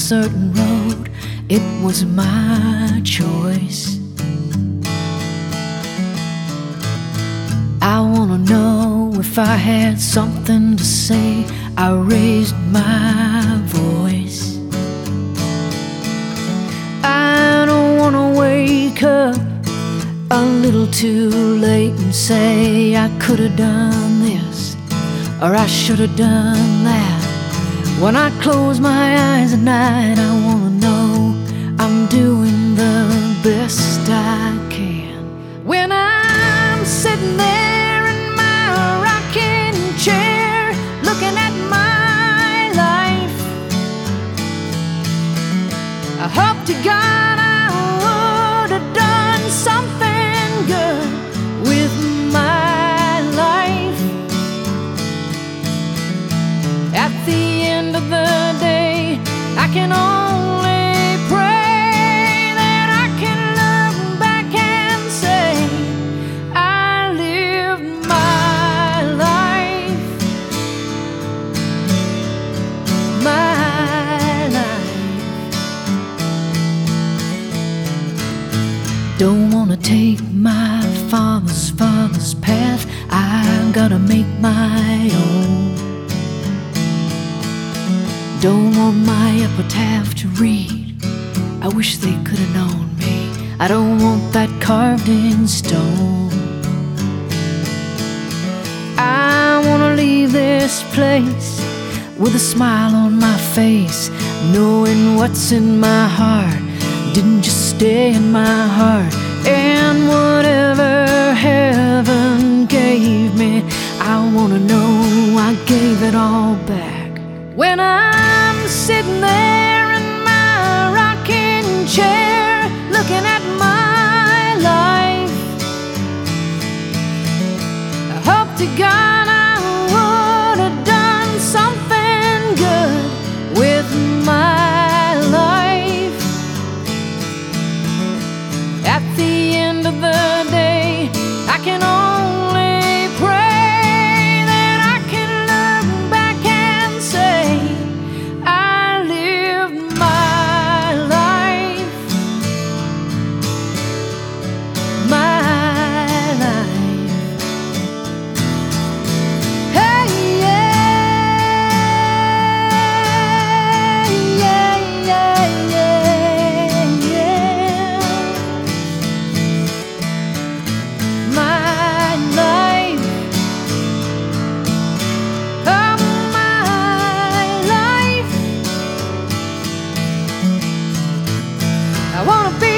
certain road, it was my choice. I wanna know if I had something to say. I raised my voice. I don't wanna wake up a little too late and say I could have done this or I should have done that. When I close my eyes at night, I wanna know I'm doing the best I can. When I'm sitting there in my rocking chair, looking at my life, I hope to God I would have done something good with my life. At the end of the day, I can only pray that I can look back and say I lived my life, my life. Don't wanna take my father's path, I've gotta make my own. Don't want my epitaph to read, I wish they could have known me. I don't want that carved in stone. I wanna leave this place with a smile on my face, knowing what's in my heart didn't just stay in my heart. And whatever heaven gave me, I wanna know I gave it all back. When I'm sitting there in my rocking chair, looking at my life, I hope to God I would have done something good with my life. At the end of the day, I can only pray that I can look back and say I lived my life, my life. Hey, yeah, yeah, yeah, yeah, yeah. My life, oh my life. I wanna be